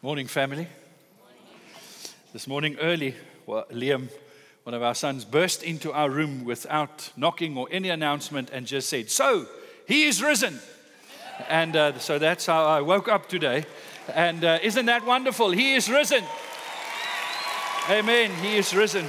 Morning, family. This morning early, Liam, one of our sons, burst into our room without knocking or any announcement and just said, "So, he is risen." And so that's how I woke up today. And isn't that wonderful? He is risen. Amen. He is risen.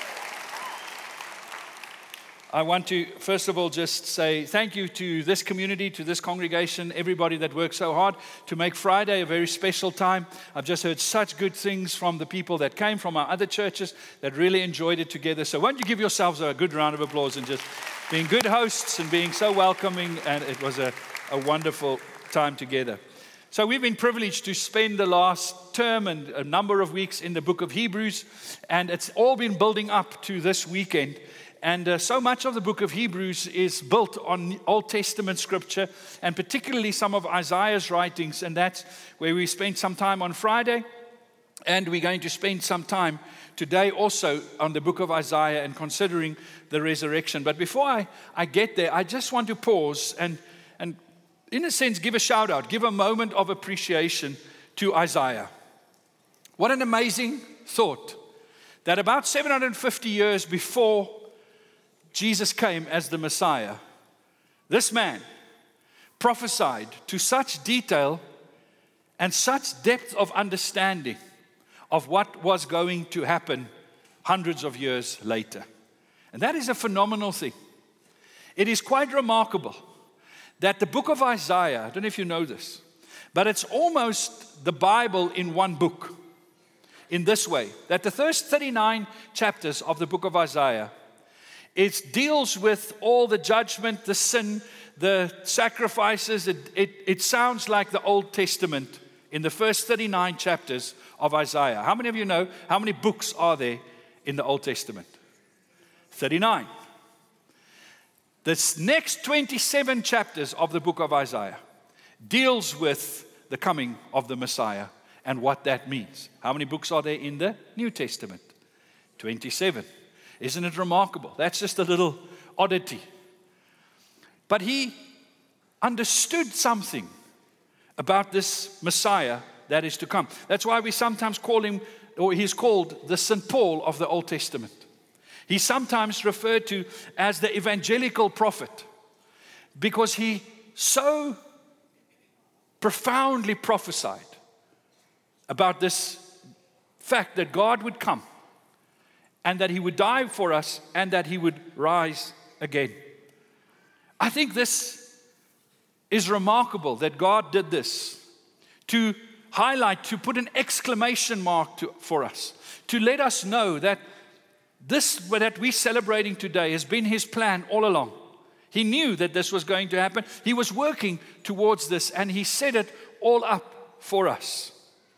I want to, first of all, just say thank you to this community, to this congregation, everybody that worked so hard to make Friday a very special time. I've just heard such good things from the people that came from our other churches that really enjoyed it together. So won't you give yourselves a good round of applause and just being good hosts and being so welcoming. And it was a wonderful time together. So we've been privileged to spend the last term and a number of weeks in the book of Hebrews. And it's all been building up to this weekend. And so much of the book of Hebrews is built on Old Testament scripture, and particularly some of Isaiah's writings. And that's where we spent some time on Friday. And we're going to spend some time today also on the book of Isaiah and considering the resurrection. But before I get there, I just want to pause and in a sense, give a shout out, give a moment of appreciation to Isaiah. What an amazing thought that about 750 years before Jesus came as the Messiah, this man prophesied to such detail and such depth of understanding of what was going to happen hundreds of years later. And that is a phenomenal thing. It is quite remarkable that the book of Isaiah, I don't know if you know this, but it's almost the Bible in one book in this way, that the first 39 chapters of the book of Isaiah, it deals with all the judgment, the sin, the sacrifices. It sounds like the Old Testament in the first 39 chapters of Isaiah. How many of you know how many books are there in the Old Testament? 39. This next 27 chapters of the book of Isaiah deals with the coming of the Messiah and what that means. How many books are there in the New Testament? 27. Isn't it remarkable? That's just a little oddity. But he understood something about this Messiah that is to come. That's why we sometimes call him, or he's called the St. Paul of the Old Testament. He's sometimes referred to as the evangelical prophet because he so profoundly prophesied about this fact that God would come and that he would die for us and that he would rise again. I think this is remarkable that God did this to highlight, to put an exclamation mark for us, to let us know that this that we're celebrating today has been his plan all along. He knew that this was going to happen. He was working towards this, and he set it all up for us.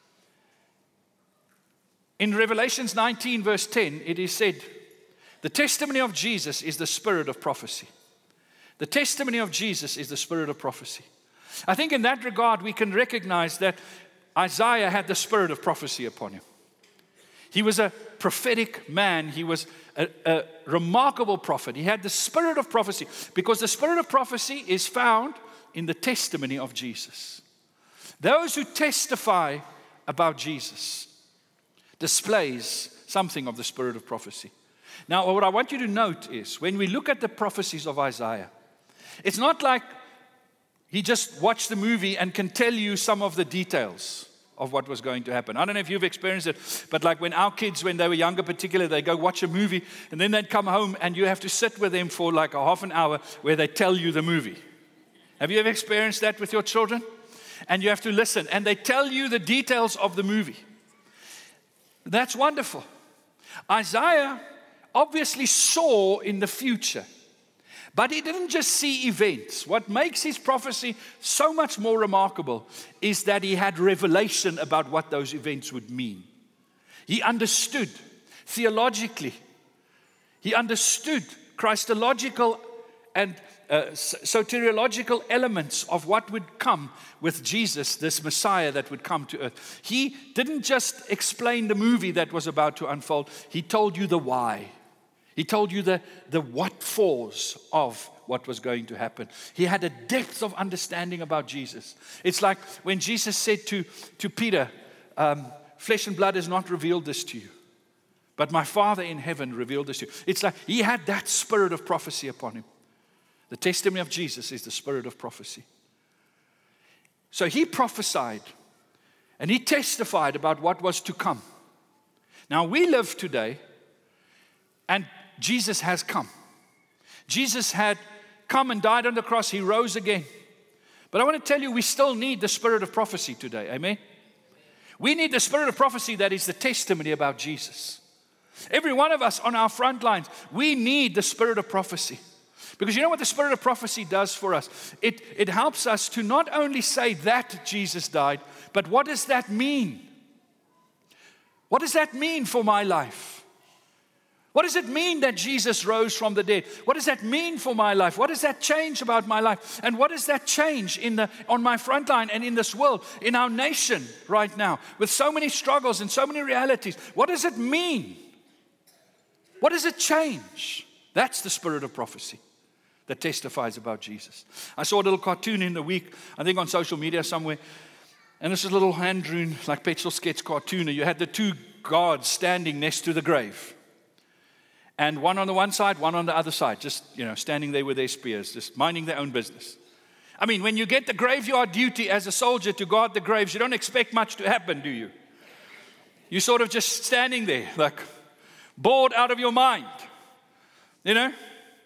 In Revelations 19, verse 10, it is said, the testimony of Jesus is the spirit of prophecy. The testimony of Jesus is the spirit of prophecy. I think in that regard, we can recognize that Isaiah had the spirit of prophecy upon him. He was a prophetic man. He was a remarkable prophet. He had the spirit of prophecy because the spirit of prophecy is found in the testimony of Jesus. Those who testify about Jesus displays something of the spirit of prophecy. Now, what I want you to note is when we look at the prophecies of Isaiah, it's not like he just watched the movie and can tell you some of the details of what was going to happen. I don't know if you've experienced it, but like when our kids, when they were younger particularly, they go watch a movie and then they'd come home and you have to sit with them for like a half an hour where they tell you the movie. Have you ever experienced that with your children? And you have to listen and they tell you the details of the movie. That's wonderful. Isaiah obviously saw in the future, but he didn't just see events. What makes his prophecy so much more remarkable is that he had revelation about what those events would mean. He understood theologically. He understood Christological and soteriological elements of what would come with Jesus, this Messiah that would come to earth. He didn't just explain the movie that was about to unfold. He told you the why. He told you the what fors of what was going to happen. He had a depth of understanding about Jesus. It's like when Jesus said to Peter, flesh and blood has not revealed this to you, but my Father in heaven revealed this to you. It's like he had that spirit of prophecy upon him. The testimony of Jesus is the spirit of prophecy. So he prophesied and he testified about what was to come. Now we live today and Jesus has come. Jesus had come and died on the cross. He rose again. But I want to tell you, we still need the spirit of prophecy today. Amen? We need the spirit of prophecy that is the testimony about Jesus. Every one of us on our front lines, we need the spirit of prophecy. Because you know what the spirit of prophecy does for us? It helps us to not only say that Jesus died, but what does that mean? What does that mean for my life? What does it mean that Jesus rose from the dead? What does that mean for my life? What does that change about my life? And what does that change on my front line and in this world, in our nation right now, with so many struggles and so many realities? What does it mean? What does it change? That's the spirit of prophecy that testifies about Jesus. I saw a little cartoon in the week, I think on social media somewhere, and this is a little hand-drawn, like pencil sketch cartoon, and you had the two guards standing next to the grave. And one on the one side, one on the other side, just, standing there with their spears, just minding their own business. I mean, when you get the graveyard duty as a soldier to guard the graves, you don't expect much to happen, do you? You're sort of just standing there, like bored out of your mind, And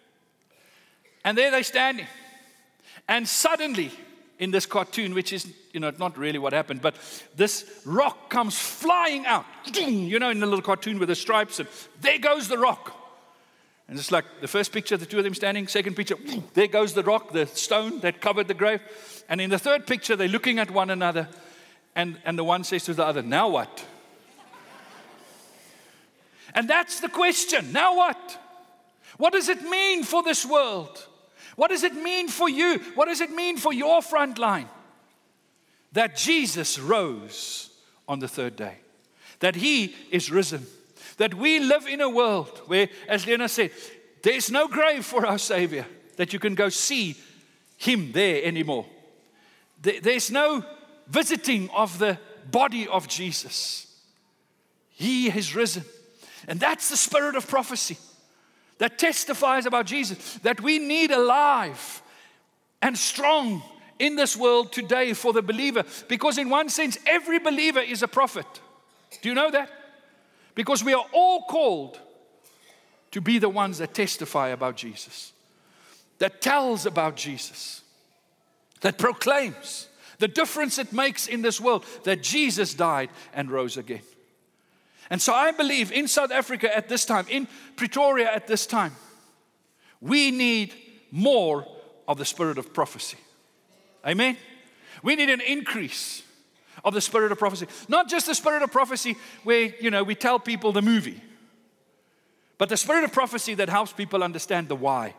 there they're standing. And suddenly, in this cartoon, which is, not really what happened, but this rock comes flying out, in the little cartoon with the stripes, and there goes the rock. And it's like the first picture, the two of them standing, second picture, there goes the rock, the stone that covered the grave. And in the third picture, they're looking at one another, and the one says to the other, now what? And that's the question, now what? What does it mean for this world? What does it mean for you? What does it mean for your front line? That Jesus rose on the third day. That he is risen. That we live in a world where, as Lena said, there's no grave for our Savior. That you can go see him there anymore. There's no visiting of the body of Jesus. He has risen. And that's the spirit of prophecy that testifies about Jesus, that we need alive and strong in this world today for the believer. Because in one sense, every believer is a prophet. Do you know that? Because we are all called to be the ones that testify about Jesus, that tells about Jesus, that proclaims the difference it makes in this world, that Jesus died and rose again. And so I believe in South Africa at this time, in Pretoria at this time, we need more of the spirit of prophecy. Amen? We need an increase of the spirit of prophecy. Not just the spirit of prophecy where, we tell people the movie, but the spirit of prophecy that helps people understand the why.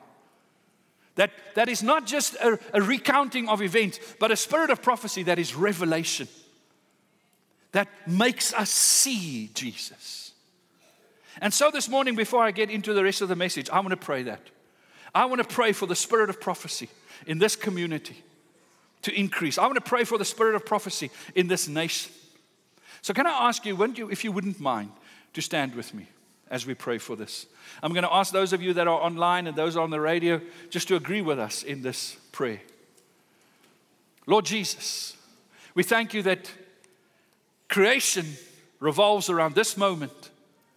That is not just a recounting of events, but a spirit of prophecy that is revelation. That makes us see Jesus. And so this morning, before I get into the rest of the message, I want to pray that. I want to pray for the spirit of prophecy in this community to increase. I want to pray for the spirit of prophecy in this nation. So can I ask you, if you wouldn't mind, to stand with me as we pray for this. I'm going to ask those of you that are online and those on the radio just to agree with us in this prayer. Lord Jesus, we thank you that creation revolves around this moment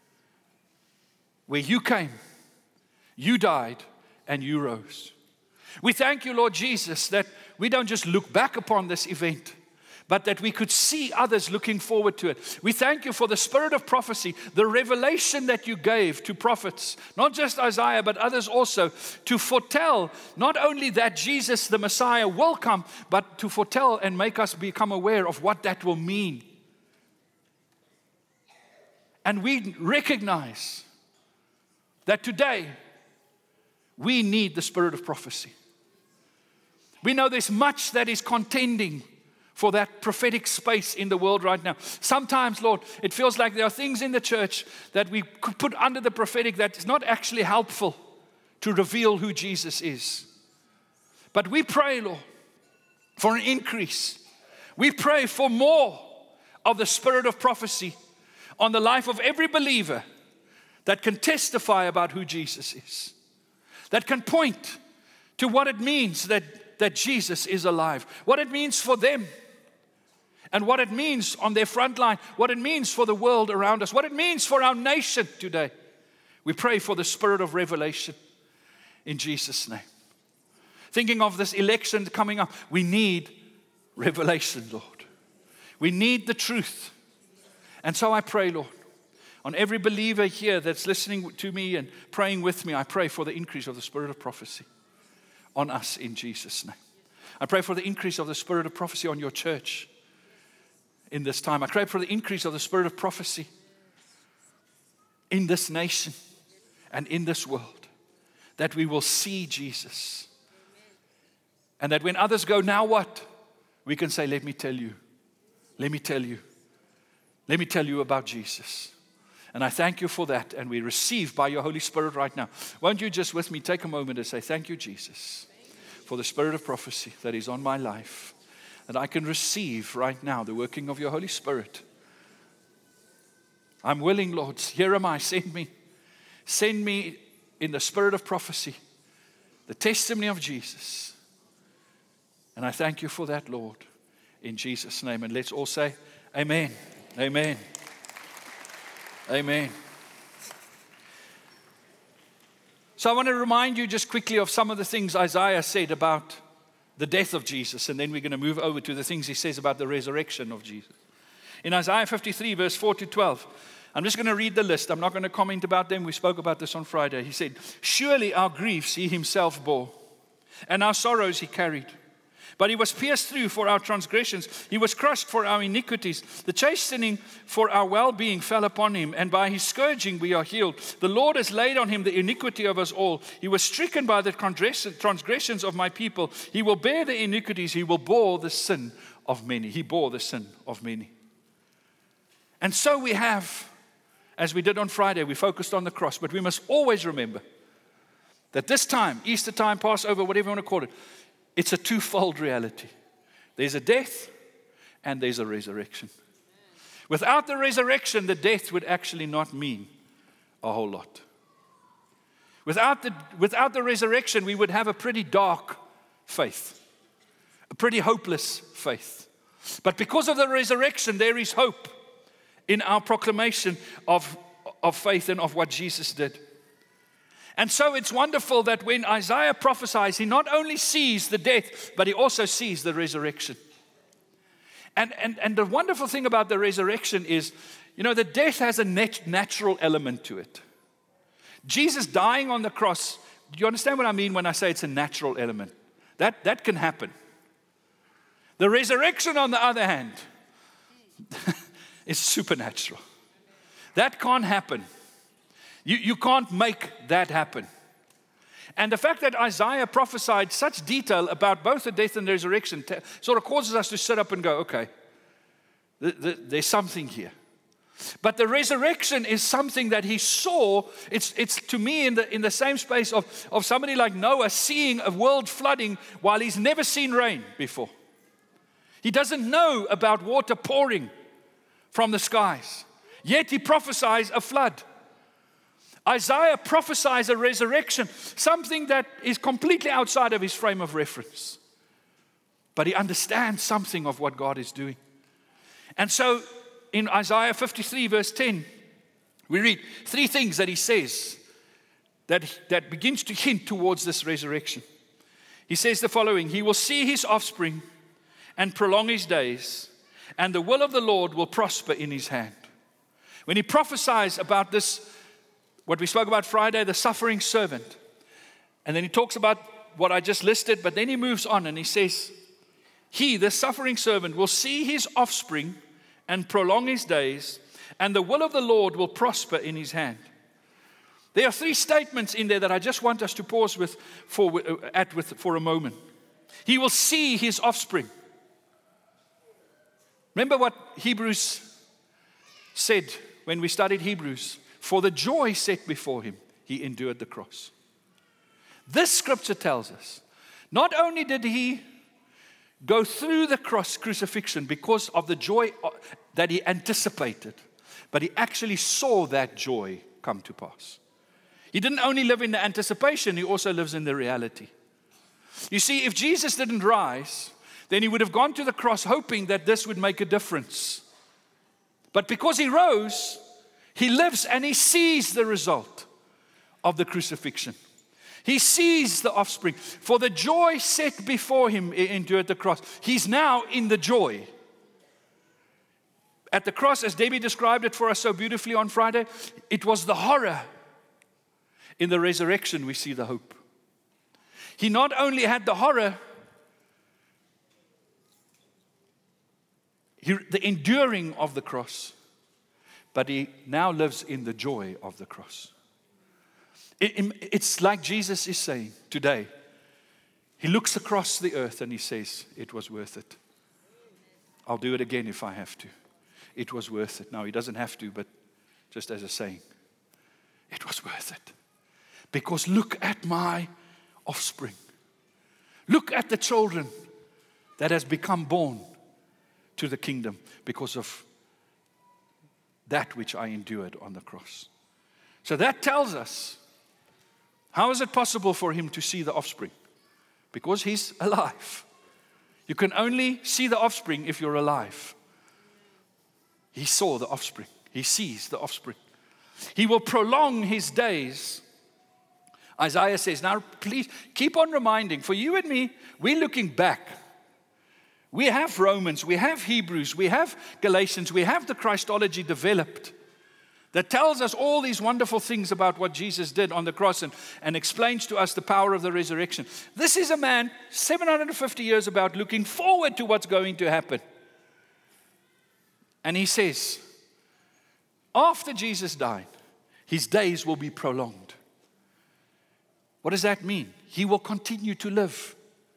where you came, you died, and you rose. We thank you, Lord Jesus, that we don't just look back upon this event, but that we could see others looking forward to it. We thank you for the spirit of prophecy, the revelation that you gave to prophets, not just Isaiah, but others also, to foretell not only that Jesus, the Messiah, will come, but to foretell and make us become aware of what that will mean. And we recognize that today we need the spirit of prophecy. We know there's much that is contending for that prophetic space in the world right now. Sometimes, Lord, it feels like there are things in the church that we could put under the prophetic that is not actually helpful to reveal who Jesus is. But we pray, Lord, for an increase. We pray for more of the spirit of prophecy on the life of every believer that can testify about who Jesus is, that can point to what it means that Jesus is alive, what it means for them, and what it means on their front line, what it means for the world around us, what it means for our nation today. We pray for the spirit of revelation in Jesus' name. Thinking of this election coming up, we need revelation, Lord. We need the truth. And so I pray, Lord, on every believer here that's listening to me and praying with me, I pray for the increase of the spirit of prophecy on us in Jesus' name. I pray for the increase of the spirit of prophecy on your church in this time. I pray for the increase of the spirit of prophecy in this nation and in this world, that we will see Jesus. And that when others go, now what? We can say, let me tell you. Let me tell you. Let me tell you about Jesus. And I thank you for that. And we receive by your Holy Spirit right now. Won't you just with me take a moment and say, thank you, Jesus, for the spirit of prophecy that is on my life. That I can receive right now the working of your Holy Spirit. I'm willing, Lord. Here am I. Send me. Send me in the spirit of prophecy, the testimony of Jesus. And I thank you for that, Lord, in Jesus' name. And let's all say, amen, amen, amen. So I want to remind you just quickly of some of the things Isaiah said about the death of Jesus. And then we're going to move over to the things he says about the resurrection of Jesus. In Isaiah 53, verse 4 to 12, I'm just going to read the list. I'm not going to comment about them. We spoke about this on Friday. He said, surely our griefs he himself bore, and our sorrows he carried. But he was pierced through for our transgressions. He was crushed for our iniquities. The chastening for our well-being fell upon him, and by his scourging we are healed. The Lord has laid on him the iniquity of us all. He was stricken by the transgressions of my people. He will bear the iniquities. He will bore the sin of many. He bore the sin of many. And so we have, as we did on Friday, we focused on the cross. But we must always remember that this time, Easter time, Passover, whatever you want to call it, it's a twofold reality. There's a death and there's a resurrection. Without the resurrection, the death would actually not mean a whole lot. Without the resurrection, we would have a pretty dark faith, a pretty hopeless faith. But because of the resurrection, there is hope in our proclamation of faith and of what Jesus did. And so it's wonderful that when Isaiah prophesies, he not only sees the death, but he also sees the resurrection. And the wonderful thing about the resurrection is, you know, the death has a natural element to it. Jesus dying on the cross, do you understand what I mean when I say it's a natural element? That can happen. The resurrection, on the other hand, is supernatural. That can't happen. You can't make that happen. And the fact that Isaiah prophesied such detail about both the death and the resurrection sort of causes us to sit up and go, okay, there's something here. But the resurrection is something that he saw. It's to me in the same space of somebody like Noah seeing a world flooding while he's never seen rain before. He doesn't know about water pouring from the skies. Yet he prophesies a flood. Isaiah prophesies a resurrection, something that is completely outside of his frame of reference. But he understands something of what God is doing. And so in Isaiah 53 verse 10, we read three things that he says that begins to hint towards this resurrection. He says the following: he will see his offspring and prolong his days, and the will of the Lord will prosper in his hand. When he prophesies about this, what we spoke about Friday, the suffering servant. And then he talks about what I just listed, but then he moves on and he says, he, the suffering servant, will see his offspring and prolong his days, and the will of the Lord will prosper in his hand. There are three statements in there that I just want us to pause for a moment. He will see his offspring. Remember what Hebrews said when we studied Hebrews? For the joy set before him, he endured the cross. This scripture tells us, not only did he go through the cross crucifixion because of the joy that he anticipated, but he actually saw that joy come to pass. He didn't only live in the anticipation, he also lives in the reality. You see, if Jesus didn't rise, then he would have gone to the cross hoping that this would make a difference. But because he rose, he lives and he sees the result of the crucifixion. He sees the offspring. For the joy set before him, he endured the cross. He's now in the joy. At the cross, as Debbie described it for us so beautifully on Friday, it was the horror. In the resurrection, we see the hope. He not only had the horror, the enduring of the cross, but he now lives in the joy of the cross. It's like Jesus is saying today. He looks across the earth and he says, it was worth it. I'll do it again if I have to. It was worth it. No, he doesn't have to, but just as a saying, it was worth it. Because look at my offspring. Look at the children that has become born to the kingdom because of that which I endured on the cross. So that tells us, how is it possible for him to see the offspring? Because he's alive. You can only see the offspring if you're alive. He saw the offspring. He sees the offspring. He will prolong his days. Isaiah says, now please keep on reminding, for you and me, we're looking back. We have Romans, we have Hebrews, we have Galatians, we have the Christology developed that tells us all these wonderful things about what Jesus did on the cross and explains to us the power of the resurrection. This is a man 750 years about looking forward to what's going to happen. And he says, after Jesus died, his days will be prolonged. What does that mean? He will continue to live.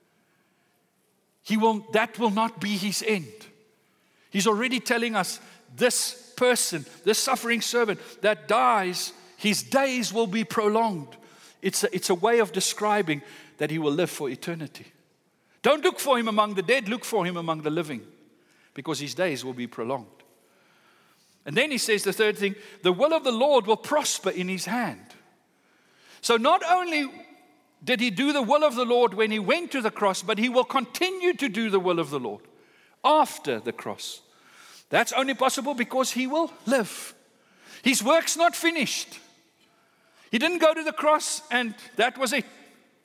That will not be his end. He's already telling us this person, this suffering servant that dies, his days will be prolonged. It's a way of describing that he will live for eternity. Don't look for him among the dead, look for him among the living, because his days will be prolonged. And then he says the third thing, the will of the Lord will prosper in his hand. So not only did he do the will of the Lord when he went to the cross, but he will continue to do the will of the Lord after the cross. That's only possible because he will live. His work's not finished. He didn't go to the cross and that was it.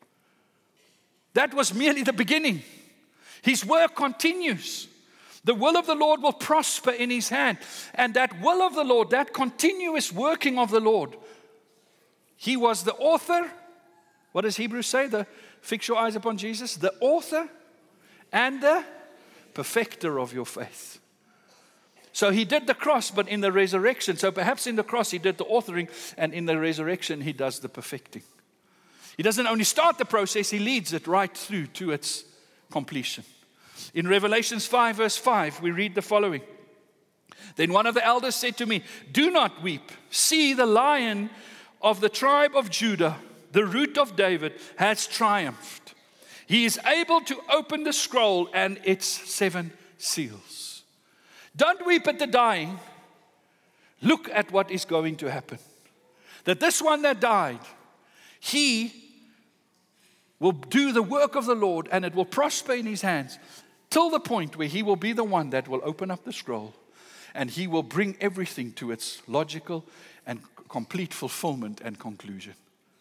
That was merely the beginning. His work continues. The will of the Lord will prosper in his hand. And that will of the Lord, that continuous working of the Lord, he was the author. What does Hebrews say? Fix your eyes upon Jesus. The author and the perfecter of your faith. So he did the cross, but in the resurrection. So perhaps in the cross he did the authoring, and in the resurrection he does the perfecting. He doesn't only start the process, he leads it right through to its completion. In Revelations 5 verse 5, we read the following. Then one of the elders said to me, do not weep. See, the Lion of the tribe of Judah, the Root of David, has triumphed. He is able to open the scroll and its 7 seals. Don't weep at the dying. Look at what is going to happen. That this one that died, he will do the work of the Lord and it will prosper in his hands till the point where he will be the one that will open up the scroll and he will bring everything to its logical and complete fulfillment and conclusion.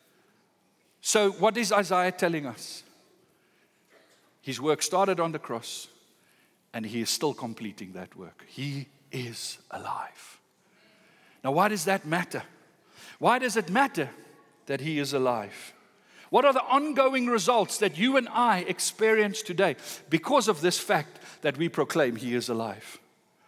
So what is Isaiah telling us? His work started on the cross. And he is still completing that work. He is alive. Now, why does that matter? Why does it matter that he is alive? What are the ongoing results that you and I experience today because of this fact that we proclaim he is alive?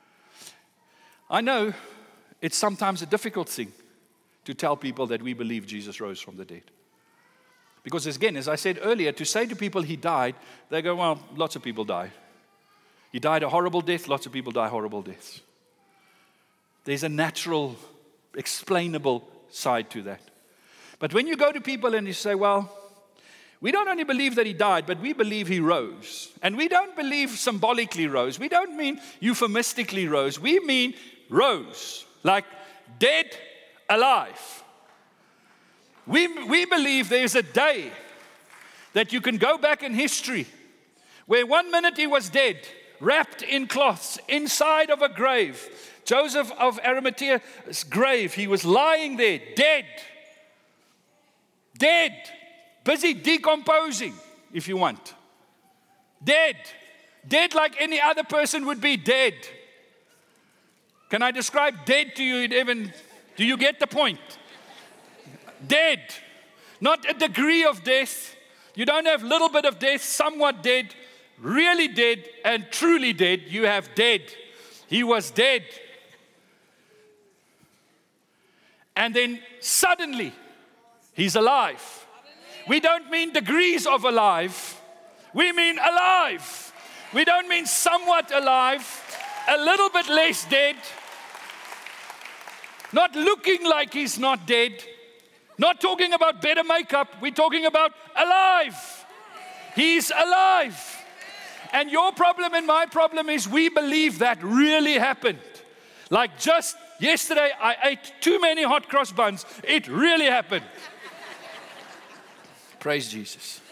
I know it's sometimes a difficult thing to tell people that we believe Jesus rose from the dead. Because again, as I said earlier, to say to people he died, they go, well, lots of people die. He died a horrible death. Lots of people die horrible deaths. There's a natural, explainable side to that. But when you go to people and you say, well, We don't only believe that he died, but we believe he rose. And we don't believe symbolically rose. We don't mean euphemistically rose. We mean rose, like dead, alive. We believe there's a day that you can go back in history where 1 minute he was dead, wrapped in cloths, inside of a grave. Joseph of Arimathea's grave, he was lying there, dead. Dead. Busy decomposing, if you want. Dead. Dead like any other person would be dead. Can I describe dead to you, Evan? Do you get the point? Dead. Not a degree of death. You don't have little bit of death, somewhat dead, really dead, and truly dead. You have dead. He was dead. And then suddenly, he's alive. We don't mean degrees of alive. We mean alive. We don't mean somewhat alive, a little bit less dead, not looking like he's not dead, not talking about better makeup. We're talking about alive. He's alive. And your problem and my problem is we believe that really happened. Like just yesterday, I ate too many hot cross buns. It really happened. Praise Jesus.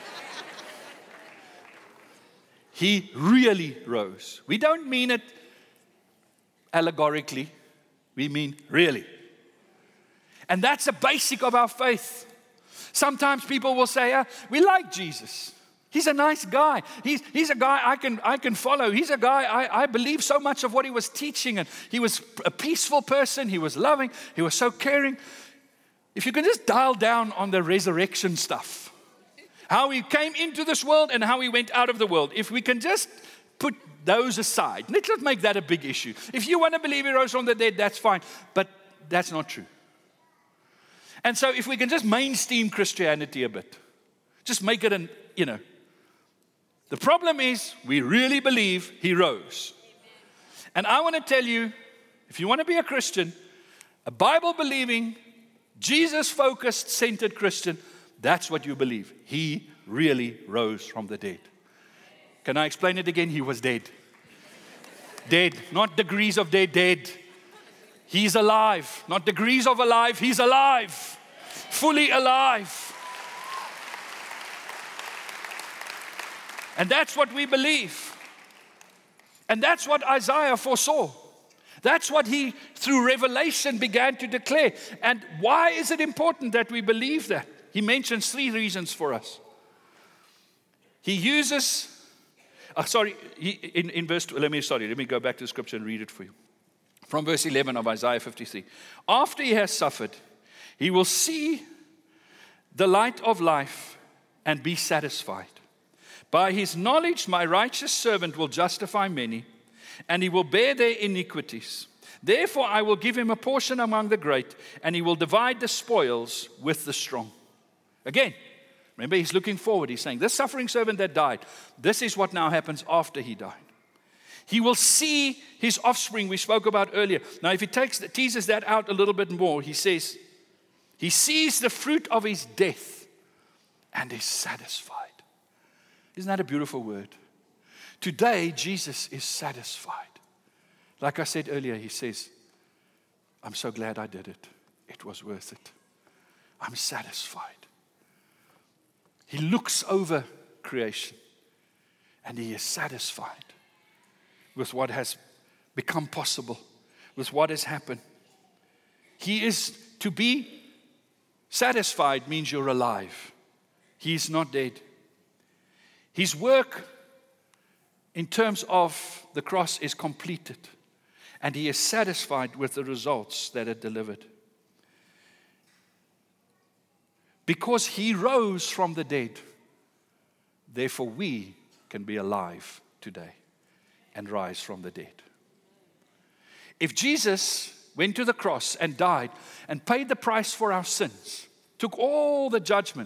He really rose. We don't mean it allegorically. We mean really. And that's a basic of our faith. Sometimes people will say, we like Jesus. He's a nice guy. He's a guy I can follow. He's a guy I believe so much of what he was teaching. And he was a peaceful person. He was loving. He was so caring. If you can just dial down on the resurrection stuff, how he came into this world and how he went out of the world. If we can just put those aside, let's not make that a big issue. If you want to believe he rose from the dead, that's fine. But that's not true. And so if we can just mainstream Christianity a bit, just make it the problem is we really believe he rose. And I want to tell you, if you want to be a Christian, a Bible-believing, Jesus-focused, centered Christian, that's what you believe. He really rose from the dead. Can I explain it again? He was dead. Dead, not degrees of dead, dead. He's alive, not degrees of alive. He's alive, fully alive. And that's what we believe. And that's what Isaiah foresaw. That's what he, through revelation, began to declare. And why is it important that we believe that? He mentions 3 reasons for us. He uses, in verse, let me go back to the scripture and read it for you. From verse 11 of Isaiah 53. After he has suffered, he will see the light of life and be satisfied. By his knowledge, my righteous servant will justify many, and he will bear their iniquities. Therefore, I will give him a portion among the great, and he will divide the spoils with the strong. Again, remember, he's looking forward. He's saying, this suffering servant that died, this is what now happens after he died. He will see his offspring we spoke about earlier. Now, if he teases that out a little bit more, he says, he sees the fruit of his death and is satisfied. Isn't that a beautiful word? Today, Jesus is satisfied. Like I said earlier, he says, I'm so glad I did it. It was worth it. I'm satisfied. He looks over creation and he is satisfied with what has become possible, with what has happened. He is to be satisfied means you're alive. He is not dead. His work in terms of the cross is completed, and he is satisfied with the results that it delivered. Because he rose from the dead, therefore we can be alive today and rise from the dead. If Jesus went to the cross and died and paid the price for our sins, took all the judgment,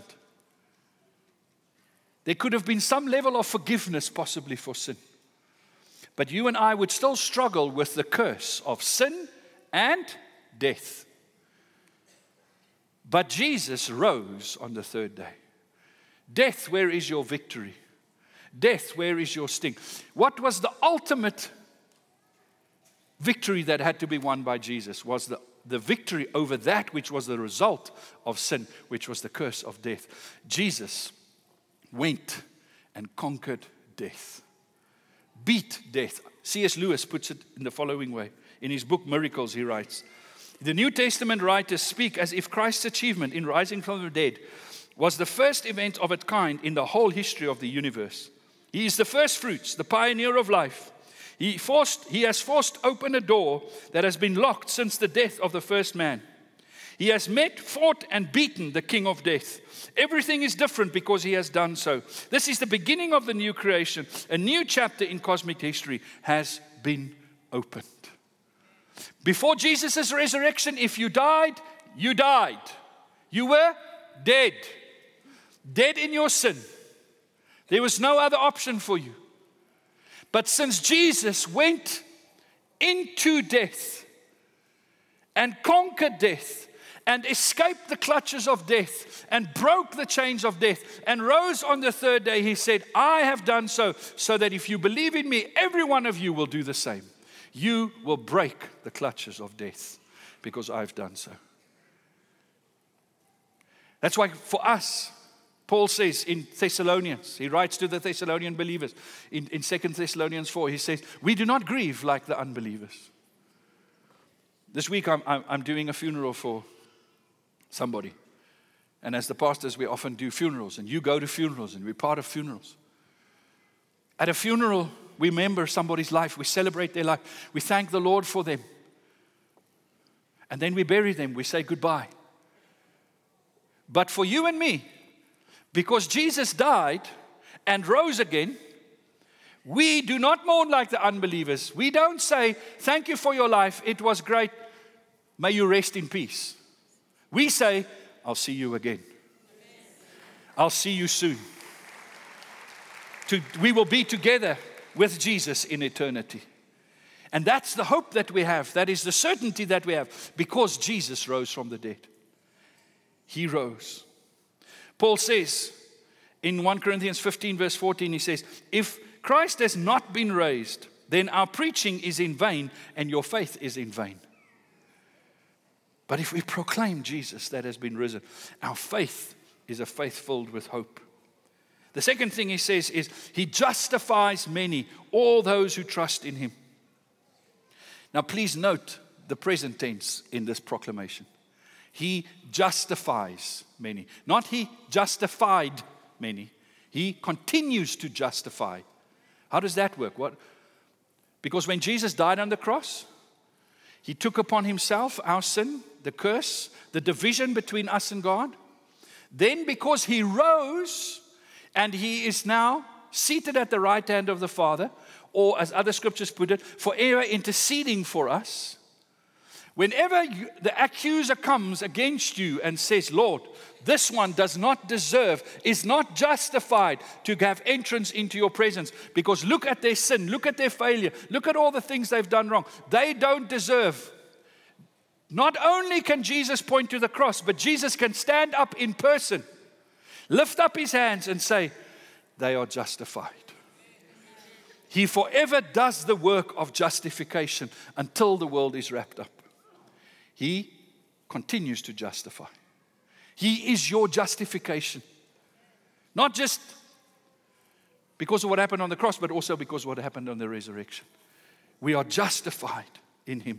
there could have been some level of forgiveness possibly for sin. But you and I would still struggle with the curse of sin and death. But Jesus rose on the 3rd day. Death, where is your victory? Death, where is your sting? What was the ultimate victory that had to be won by Jesus? Was the victory over that which was the result of sin, which was the curse of death. Jesus went and conquered death. Beat death. C.S. Lewis puts it in the following way. In his book, Miracles, he writes, the New Testament writers speak as if Christ's achievement in rising from the dead was the first event of its kind in the whole history of the universe. He is the first fruits, the pioneer of life. He has forced open a door that has been locked since the death of the first man. He has met, fought, and beaten the king of death. Everything is different because he has done so. This is the beginning of the new creation. A new chapter in cosmic history has been opened. Before Jesus' resurrection, if you died, you died. You were dead. Dead in your sin. There was no other option for you. But since Jesus went into death and conquered death and escaped the clutches of death and broke the chains of death and rose on the third day, he said, I have done so that if you believe in me, every one of you will do the same. You will break the clutches of death because I've done so. That's why for us, Paul says in Thessalonians, he writes to the Thessalonian believers in 2 Thessalonians 4, he says, we do not grieve like the unbelievers. This week I'm doing a funeral for somebody. And as the pastors, we often do funerals, and you go to funerals, and we're part of funerals. At a funeral, we remember somebody's life. We celebrate their life. We thank the Lord for them. And then we bury them. We say goodbye. But for you and me, because Jesus died and rose again, we do not mourn like the unbelievers. We don't say, thank you for your life. It was great. May you rest in peace. We say, I'll see you again. I'll see you soon. We will be together with Jesus in eternity. And that's the hope that we have. That is the certainty that we have because Jesus rose from the dead. He rose. Paul says in 1 Corinthians 15 verse 14, he says, if Christ has not been raised, then our preaching is in vain and your faith is in vain. But if we proclaim Jesus that has been risen, our faith is a faith filled with hope. The second thing he says is he justifies many, all those who trust in him. Now please note the present tense in this proclamation. He justifies many. Not he justified many. He continues to justify. How does that work? Because when Jesus died on the cross, he took upon himself our sin, the curse, the division between us and God. Then because he rose and he is now seated at the right hand of the Father, or as other scriptures put it, forever interceding for us. Whenever the accuser comes against you and says, Lord, this one does not deserve, is not justified to have entrance into your presence because look at their sin, look at their failure, look at all the things they've done wrong. They don't deserve. Not only can Jesus point to the cross, but Jesus can stand up in person, lift up his hands and say, they are justified. He forever does the work of justification until the world is wrapped up. He continues to justify. He is your justification. Not just because of what happened on the cross, but also because of what happened on the resurrection. We are justified in him.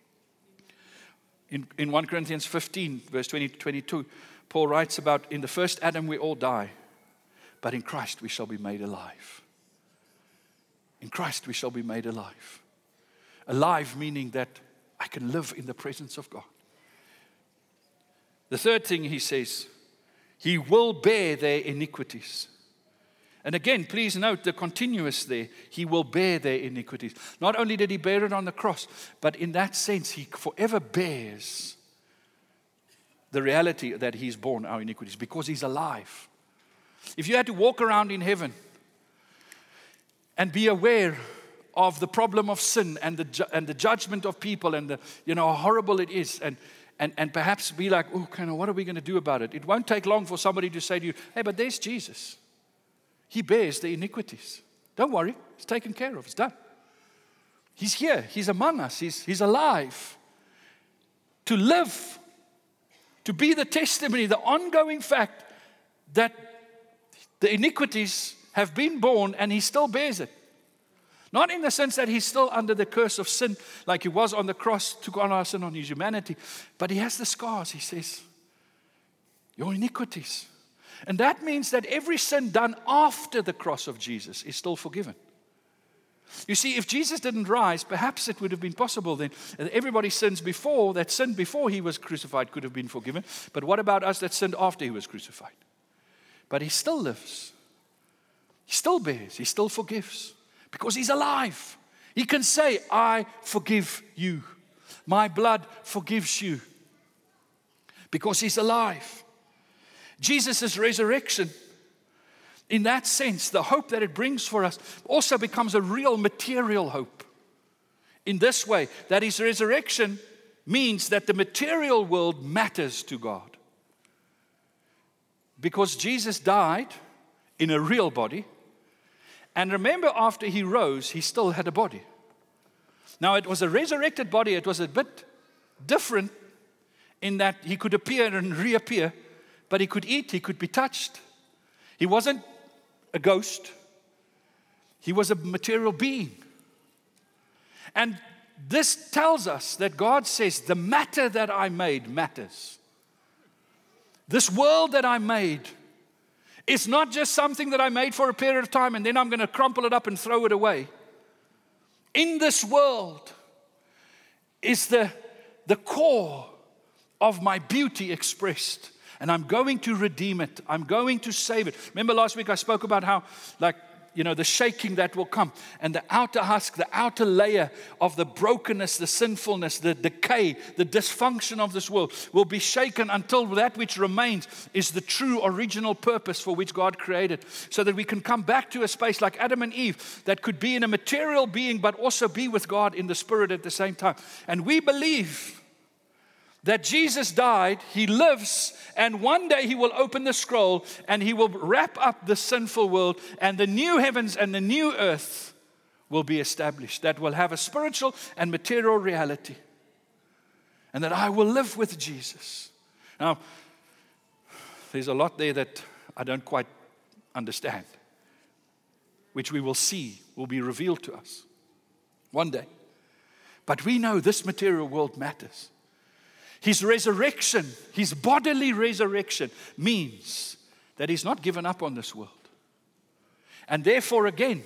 In 1 Corinthians 15, verse 20 to 22, Paul writes about, in the first Adam we all die, but in Christ we shall be made alive. In Christ we shall be made alive. Alive meaning that I can live in the presence of God. The third thing he says, he will bear their iniquities. And again, please note the continuous there. He will bear their iniquities. Not only did he bear it on the cross, but in that sense, he forever bears the reality that he's borne our iniquities because he's alive. If you had to walk around in heaven and be aware of the problem of sin and the judgment of people and how horrible it is, and perhaps be like, oh, what are we going to do about it? It won't take long for somebody to say to you, hey, but there's Jesus. He bears the iniquities. Don't worry, it's taken care of, it's done. He's here, he's among us, he's alive. To live, to be the testimony, the ongoing fact that the iniquities have been borne and he still bears it. Not in the sense that he's still under the curse of sin, like he was on the cross, took on our sin on his humanity, but he has the scars, he says, your iniquities. And that means that every sin done after the cross of Jesus is still forgiven. You see, if Jesus didn't rise, perhaps it would have been possible then. Everybody's sins before, that sinned before he was crucified, could have been forgiven. But what about us that sinned after he was crucified? But he still lives. He still bears. He still forgives. Because he's alive. He can say, I forgive you. My blood forgives you. Because he's alive. Jesus' resurrection, in that sense, the hope that it brings for us also becomes a real material hope. In this way, that his resurrection means that the material world matters to God. Because Jesus died in a real body, and remember, after he rose, he still had a body. Now, it was a resurrected body. It was a bit different in that he could appear and reappear, but he could eat, he could be touched. He wasn't a ghost. He was a material being. And this tells us that God says, the matter that I made matters. This world that I made, it's not just something that I made for a period of time and then I'm going to crumple it up and throw it away. In this world is the core of my beauty expressed. And I'm going to redeem it. I'm going to save it. Remember last week I spoke about how, the shaking that will come. And the outer husk, the outer layer of the brokenness, the sinfulness, the decay, the dysfunction of this world will be shaken until that which remains is the true original purpose for which God created. So that we can come back to a space like Adam and Eve that could be in a material being but also be with God in the spirit at the same time. And we believe that Jesus died, he lives, and one day he will open the scroll and he will wrap up the sinful world, and the new heavens and the new earth will be established that will have a spiritual and material reality. And that I will live with Jesus. Now, there's a lot there that I don't quite understand, which we will see, will be revealed to us one day. But we know this material world matters. His resurrection, his bodily resurrection, means that he's not given up on this world. And therefore, again,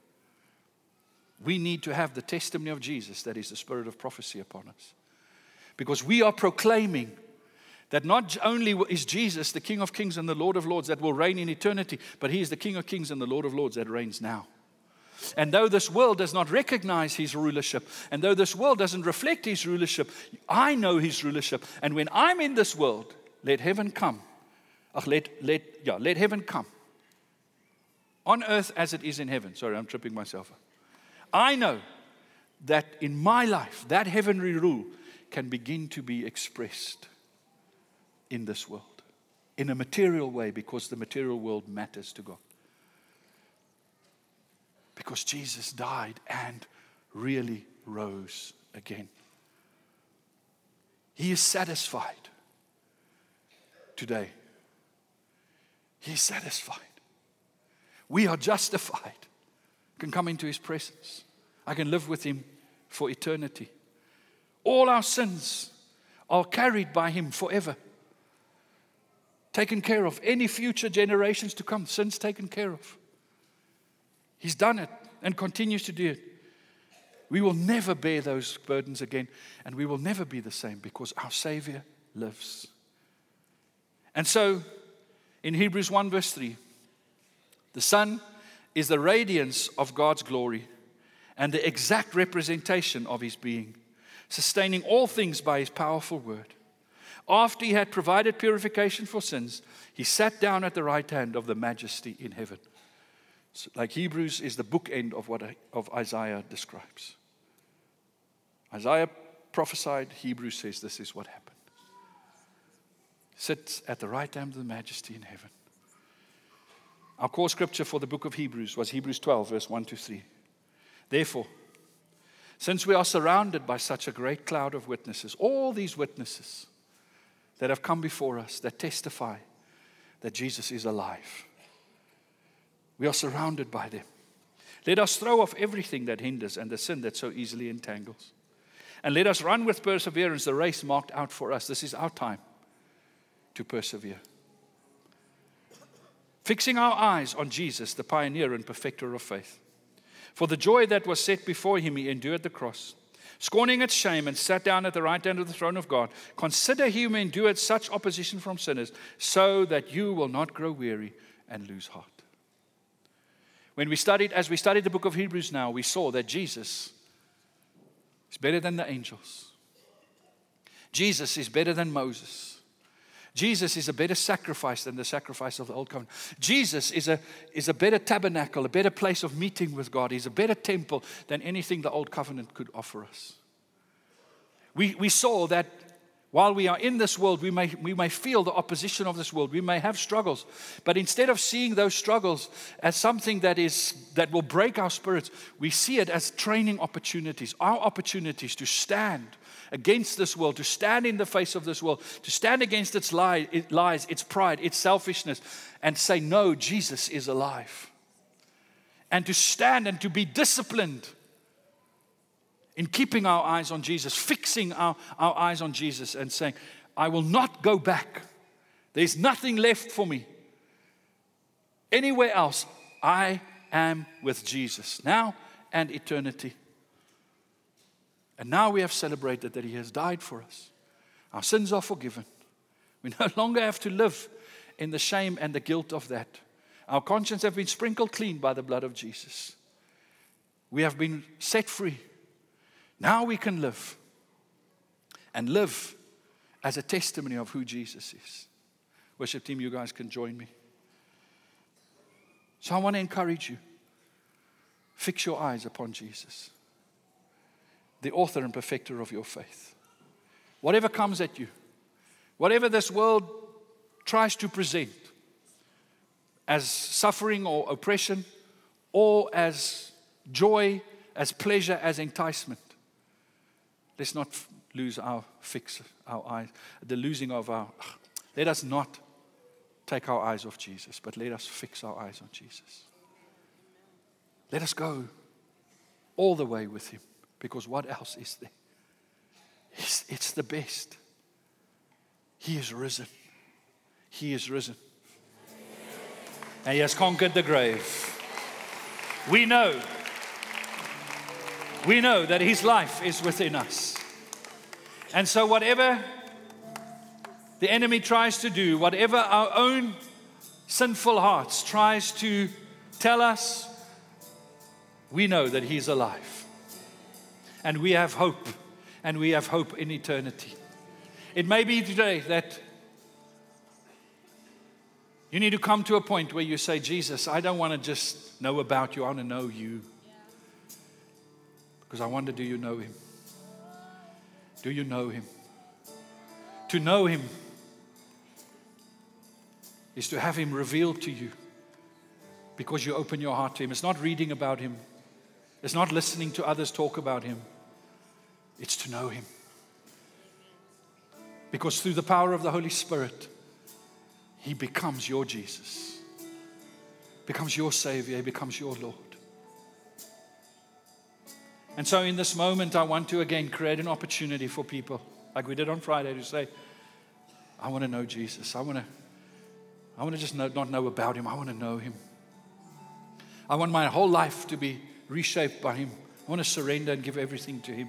we need to have the testimony of Jesus, that is the spirit of prophecy upon us. Because we are proclaiming that not only is Jesus the King of Kings and the Lord of Lords that will reign in eternity, but he is the King of Kings and the Lord of Lords that reigns now. And though this world does not recognize his rulership, and though this world doesn't reflect his rulership, I know his rulership. And when I'm in this world, let heaven come. Let heaven come. On earth as it is in heaven. Sorry, I'm tripping myself up. I know that in my life, that heavenly rule can begin to be expressed in this world. In a material way, because the material world matters to God. Because Jesus died and really rose again. He is satisfied today. He is satisfied. We are justified. I can come into his presence. I can live with him for eternity. All our sins are carried by him forever. Taken care of. Any future generations to come, sins taken care of. He's done it and continues to do it. We will never bear those burdens again, and we will never be the same because our Savior lives. And so, in Hebrews 1 verse 3, the Son is the radiance of God's glory and the exact representation of his being, sustaining all things by his powerful word. After he had provided purification for sins, he sat down at the right hand of the Majesty in heaven. So, like Hebrews is the bookend of what Isaiah describes. Isaiah prophesied, Hebrews says this is what happened. sits at the right hand of the Majesty in heaven. Our core scripture for the book of Hebrews was Hebrews 12, verse 1 to 3. Therefore, since we are surrounded by such a great cloud of witnesses, all these witnesses that have come before us, that testify that Jesus is alive, we are surrounded by them. Let us throw off everything that hinders and the sin that so easily entangles. And let us run with perseverance the race marked out for us. This is our time to persevere. Fixing our eyes on Jesus, the pioneer and perfecter of faith. For the joy that was set before him, he endured the cross, scorning its shame, and sat down at the right hand of the throne of God. Consider him who endured such opposition from sinners, so that you will not grow weary and lose heart. As we studied the book of Hebrews now, we saw that Jesus is better than the angels. Jesus is better than Moses. Jesus is a better sacrifice than the sacrifice of the old covenant. Jesus is a better tabernacle, a better place of meeting with God. He's a better temple than anything the old covenant could offer us. We saw that while we are in this world, we may feel the opposition of this world. We may have struggles. But instead of seeing those struggles as something that will break our spirits, we see it as training opportunities, our opportunities to stand against this world, to stand in the face of this world, to stand against its lies, its pride, its selfishness, and say, no, Jesus is alive. And to stand and to be disciplined in keeping our eyes on Jesus, fixing our eyes on Jesus and saying, I will not go back. There's nothing left for me anywhere else. I am with Jesus now and eternity. And now we have celebrated that he has died for us. Our sins are forgiven. We no longer have to live in the shame and the guilt of that. Our conscience have been sprinkled clean by the blood of Jesus. We have been set free. Now we can live and live as a testimony of who Jesus is. Worship team, you guys can join me. So I want to encourage you. Fix your eyes upon Jesus, the author and perfecter of your faith. Whatever comes at you, whatever this world tries to present as suffering or oppression, or as joy, as pleasure, as enticement, let's not lose our eyes, the losing of our. Let us not take our eyes off Jesus, but let us fix our eyes on Jesus. Let us go all the way with him, because what else is there? It's the best. He is risen. He is risen. And he has conquered the grave. We know that his life is within us. And so whatever the enemy tries to do, whatever our own sinful hearts tries to tell us, we know that he's alive. And we have hope. And we have hope in eternity. It may be today that you need to come to a point where you say, Jesus, I don't want to just know about you. I want to know you. Because I wonder, do you know him? Do you know him? To know him is to have him revealed to you because you open your heart to him. It's not reading about him. It's not listening to others talk about him. It's to know him. Because through the power of the Holy Spirit, he becomes your Jesus, becomes your Savior, he becomes your Lord. And so in this moment, I want to again create an opportunity for people, like we did on Friday, to say, I want to know Jesus. I want to just not know about him. I want to know him. I want my whole life to be reshaped by him. I want to surrender and give everything to him.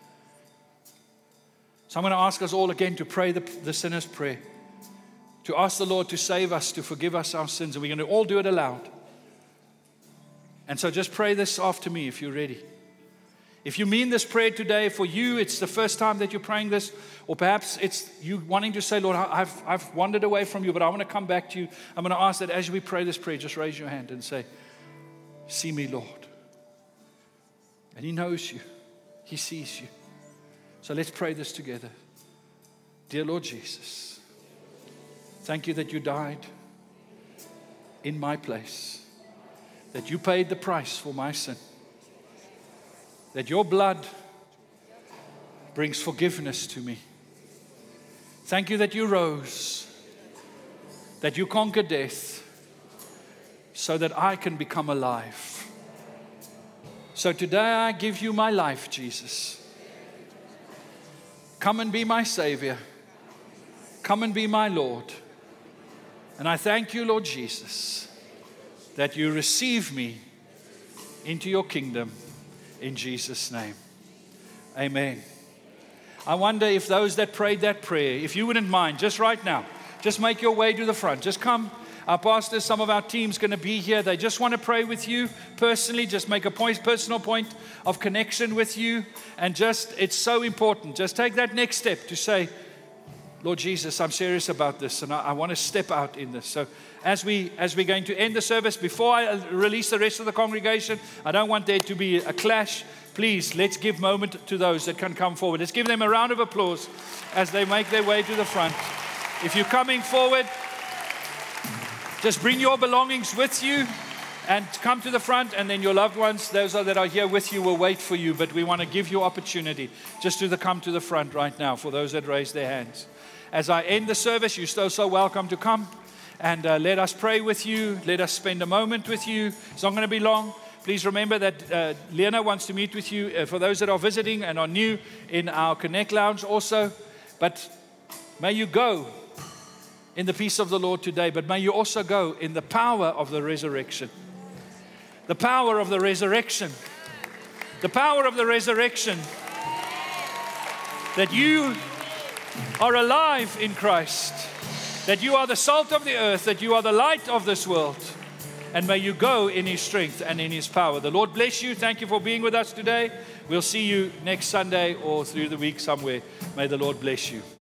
So I'm going to ask us all again to pray the sinner's prayer, to ask the Lord to save us, to forgive us our sins. And we're going to all do it aloud. And so just pray this after me if you're ready. If you mean this prayer today, for you, it's the first time that you're praying this, or perhaps it's you wanting to say, Lord, I've wandered away from you, but I want to come back to you. I'm going to ask that as we pray this prayer, just raise your hand and say, see me, Lord. And he knows you. He sees you. So let's pray this together. Dear Lord Jesus, Thank you that you died in my place, that you paid the price for my sin, that your blood brings forgiveness to me. Thank you that you rose, that you conquered death, so that I can become alive. So today I give you my life, Jesus. Come and be my Savior. Come and be my Lord. And I thank you, Lord Jesus, that you receive me into your kingdom in Jesus' name. Amen. I wonder if those that prayed that prayer, if you wouldn't mind, just right now, just make your way to the front. Just come. Our pastors, some of our team's going to be here. They just want to pray with you personally. Just make a personal point of connection with you. And it's so important. Just take that next step to say, Lord Jesus, I'm serious about this, and I want to step out in this. So as we're going to end the service, before I release the rest of the congregation, I don't want there to be a clash. Please, let's give moment to those that can come forward. Let's give them a round of applause as they make their way to the front. If you're coming forward, just bring your belongings with you and come to the front, and then your loved ones, those that are here with you, will wait for you. But we want to give you opportunity just to come to the front right now for those that raise their hands. As I end the service, you're still so welcome to come and let us pray with you. Let us spend a moment with you. It's not going to be long. Please remember that Lena wants to meet with you for those that are visiting and are new in our Connect Lounge also. But may you go in the peace of the Lord today, but may you also go in the power of the resurrection. The power of the resurrection. The power of the resurrection. That you are alive in Christ. That you are the salt of the earth. That you are the light of this world. And may you go in His strength and in His power. The Lord bless you. Thank you for being with us today. We'll see you next Sunday or through the week somewhere. May the Lord bless you.